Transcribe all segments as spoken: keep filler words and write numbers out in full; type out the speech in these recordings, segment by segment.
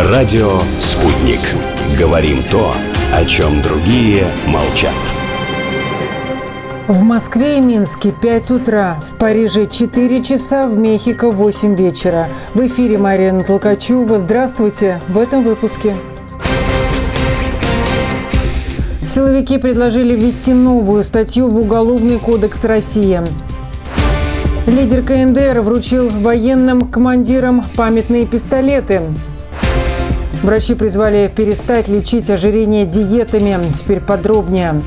Радио «Спутник». Говорим то, о чем другие молчат. В Москве и Минске пять утра, в Париже четыре часа, в Мехико восемь вечера. В эфире Марина Толкачева. Здравствуйте в этом выпуске. Силовики предложили ввести новую статью в Уголовный кодекс России. Лидер ка эн дэ эр вручил военным командирам памятные пистолеты. Врачи призвали перестать лечить ожирение диетами. Теперь подробнее.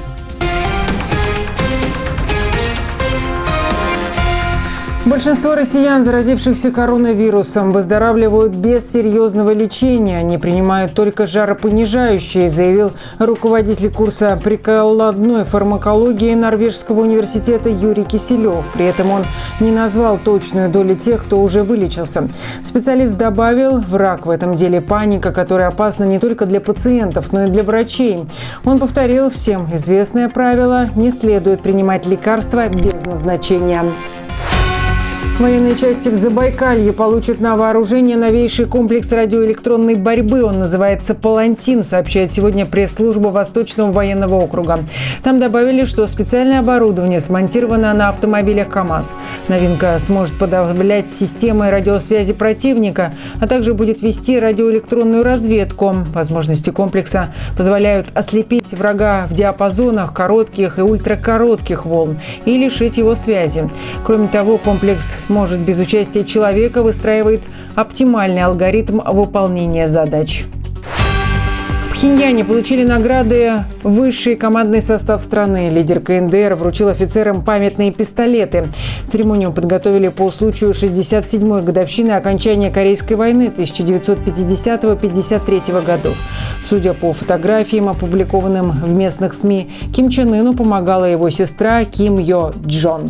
Большинство россиян, заразившихся коронавирусом, выздоравливают без серьезного лечения. Они принимают только жаропонижающие, заявил руководитель курса прикладной фармакологии Норвежского университета Юрий Киселев. При этом он не назвал точную долю тех, кто уже вылечился. Специалист добавил, враг в этом деле паника, которая опасна не только для пациентов, но и для врачей. Он повторил всем известное правило: не следует принимать лекарства без назначения. Военные части в Забайкалье получат на вооружение новейший комплекс радиоэлектронной борьбы. Он называется «Палантин», сообщает сегодня пресс-служба Восточного военного округа. Там добавили, что специальное оборудование смонтировано на автомобилях КАМАЗ. Новинка сможет подавлять системы радиосвязи противника, а также будет вести радиоэлектронную разведку. Возможности комплекса позволяют ослепить врага в диапазонах коротких и ультракоротких волн и лишить его связи. Кроме того, комплекс может без участия человека выстраивает оптимальный алгоритм выполнения задач. В Пхеньяне получили награды высший командный состав страны. Лидер ка эн дэ эр вручил офицерам памятные пистолеты. Церемонию подготовили по случаю шестьдесят седьмой годовщины окончания Корейской войны тысяча девятьсот пятидесятого — пятьдесят третьего годов. Судя по фотографиям, опубликованным в местных СМИ, Ким Чен Ыну помогала его сестра Ким Йо Джон.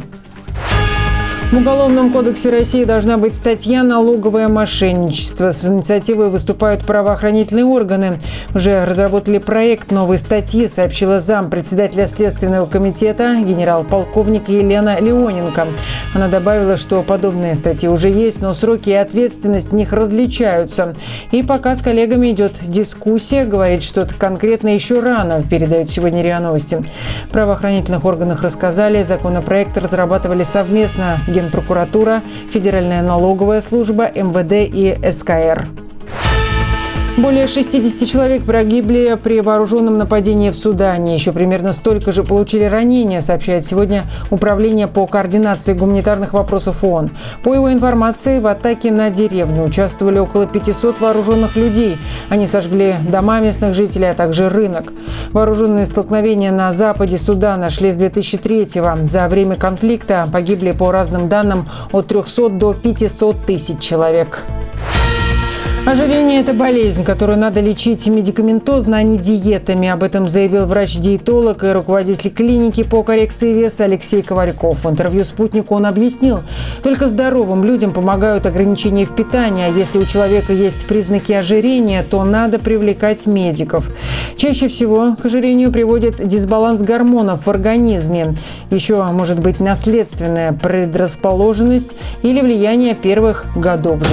В Уголовном кодексе России должна быть статья «Налоговое мошенничество». С инициативой выступают правоохранительные органы. Уже разработали проект новой статьи, сообщила зампредседателя Следственного комитета генерал-полковник Елена Леоненко. Она добавила, что подобные статьи уже есть, но сроки и ответственность в них различаются. И пока с коллегами идет дискуссия, говорить что-то конкретно еще рано, передают сегодня РИА Новости. В правоохранительных органах рассказали, законопроект разрабатывали совместно Генпрокуратура, Федеральная налоговая служба, эм вэ дэ и эс ка эр. Более шестьдесят человек погибли при вооруженном нападении в Судане. Еще примерно столько же получили ранения, сообщает сегодня Управление по координации гуманитарных вопросов ООН. По его информации, в атаке на деревню участвовали около пятисот вооруженных людей. Они сожгли дома местных жителей, а также рынок. Вооруженные столкновения на западе Судана шли с две тысячи третьего. За время конфликта погибли, по разным данным, от трехсот до пятисот тысяч человек. Ожирение – это болезнь, которую надо лечить медикаментозно, а не диетами. Об этом заявил врач-диетолог и руководитель клиники по коррекции веса Алексей Ковальков. В интервью «Спутнику» он объяснил, только здоровым людям помогают ограничения в питании, а если у человека есть признаки ожирения, то надо привлекать медиков. Чаще всего к ожирению приводит дисбаланс гормонов в организме. Еще может быть наследственная предрасположенность или влияние первых годов жизни.